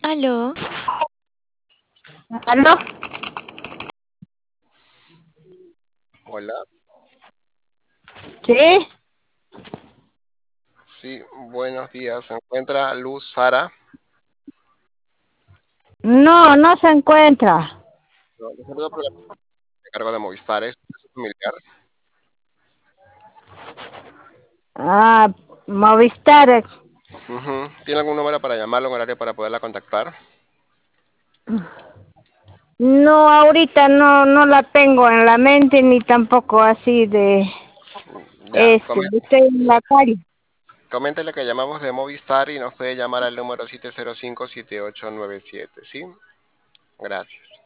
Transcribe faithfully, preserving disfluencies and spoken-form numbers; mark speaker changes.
Speaker 1: Aló,
Speaker 2: ¿Aló?
Speaker 3: Hola,
Speaker 2: ¿Sí?
Speaker 3: sí, buenos días. Se encuentra Luz Sara.
Speaker 2: No, no se encuentra.
Speaker 3: No, le saludo por el cargo de Movistar. ¿Es su familiar?
Speaker 2: Ah, Movistar.
Speaker 3: Ujú. ¿Tiene algún número para llamarlo, un horario para poderla contactar?
Speaker 2: No, ahorita no, no la tengo en la mente ni tampoco así de
Speaker 3: Ya,
Speaker 2: este. Estoy en la calle.
Speaker 3: coméntele que llamamos de Movistar y nos puede llamar al número siete cero cinco, siete ocho nueve siete, ¿sí? Gracias.